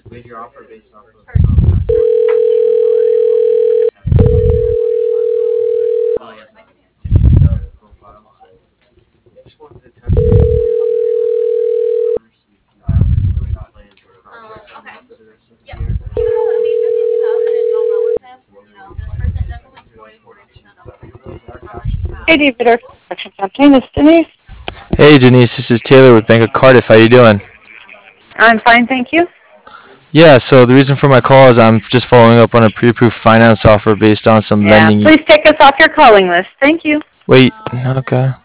Hey, David, our construction captain, this is Denise. Hey Denise, this is Taylor with Bank of Cardiff. How you doing? I'm fine, thank you. Yeah, so the reason for my call is I'm just following up on a pre-approved finance offer based on some Yeah, lending. please take us off your calling list. Thank you. Wait, okay.